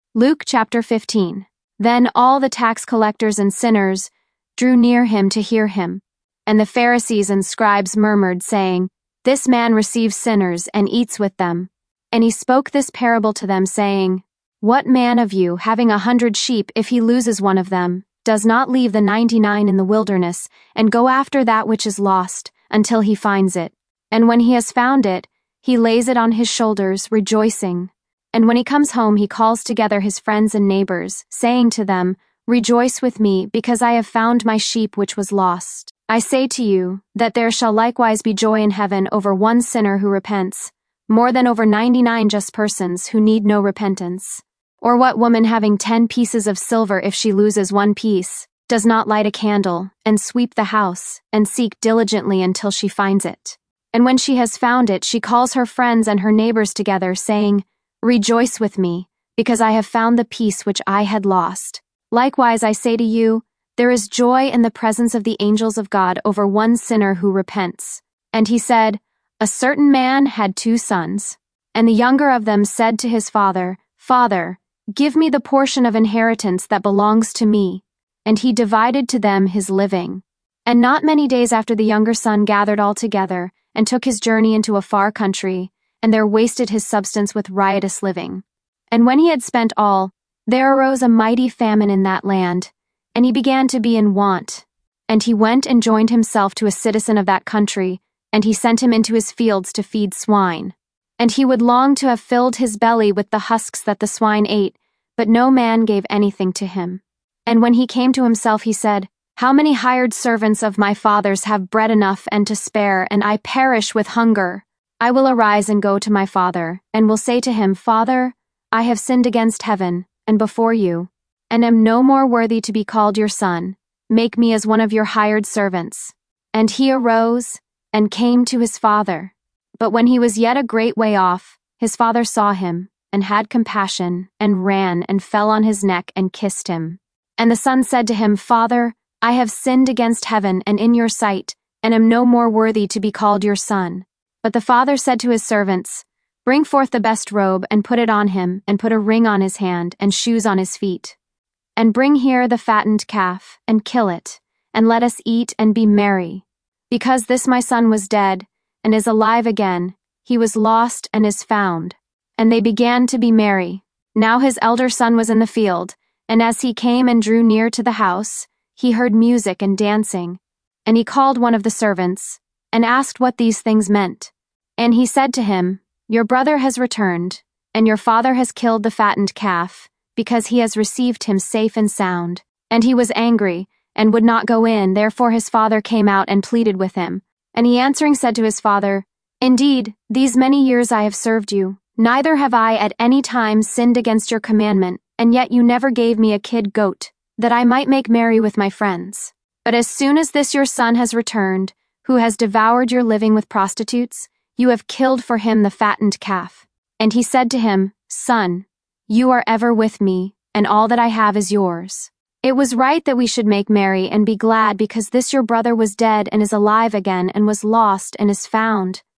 Luke chapter 15. Then all the tax collectors and sinners drew near him to hear him. And the Pharisees and scribes murmured, saying, This man receives sinners and eats with them. And he spoke this parable to them, saying, What man of you, having 100 sheep, if he loses one of them, does not leave the 99 in the wilderness, and go after that which is lost, until he finds it? And when he has found it, he lays it on his shoulders, rejoicing. And when he comes home, he calls together his friends and neighbors, saying to them, Rejoice with me, because I have found my sheep which was lost. I say to you, that there shall likewise be joy in heaven over one sinner who repents, more than over 99 just persons who need no repentance. Or what woman having 10 pieces of silver, if she loses one piece, does not light a candle, and sweep the house, and seek diligently until she finds it? And when she has found it, she calls her friends and her neighbors together, saying, Rejoice with me, because I have found the piece which I had lost. Likewise, I say to you, there is joy in the presence of the angels of God over one sinner who repents. And he said, A certain man had 2 sons. And the younger of them said to his father, Father, give me the portion of inheritance that belongs to me. And he divided to them his living. And not many days after, the younger son gathered all together, and took his journey into a far country, and there wasted his substance with riotous living. And when he had spent all, there arose a mighty famine in that land, and he began to be in want. And he went and joined himself to a citizen of that country, and he sent him into his fields to feed swine. And he would long to have filled his belly with the husks that the swine ate, but no man gave anything to him. And when he came to himself, he said, How many hired servants of my father's have bread enough and to spare, and I perish with hunger? I will arise and go to my father, and will say to him, Father, I have sinned against heaven, and before you, and am no more worthy to be called your son. Make me as one of your hired servants. And he arose, and came to his father. But when he was yet a great way off, his father saw him, and had compassion, and ran, and fell on his neck, and kissed him. And the son said to him, Father, I have sinned against heaven and in your sight, and am no more worthy to be called your son. But the father said to his servants, Bring forth the best robe, and put it on him, and put a ring on his hand, and shoes on his feet. And bring here the fattened calf, and kill it, and let us eat and be merry. Because this my son was dead, and is alive again, he was lost and is found. And they began to be merry. Now his elder son was in the field, and as he came and drew near to the house, he heard music and dancing. And he called one of the servants, and asked what these things meant. And he said to him, Your brother has returned, and your father has killed the fattened calf, because he has received him safe and sound. And he was angry, and would not go in. Therefore his father came out and pleaded with him. And he answering said to his father, Indeed, these many years I have served you, neither have I at any time sinned against your commandment, and yet you never gave me a kid goat, that I might make merry with my friends. But as soon as this your son has returned, who has devoured your living with prostitutes, you have killed for him the fattened calf. And he said to him, Son, you are ever with me, and all that I have is yours. It was right that we should make merry and be glad, because this your brother was dead and is alive again, and was lost and is found.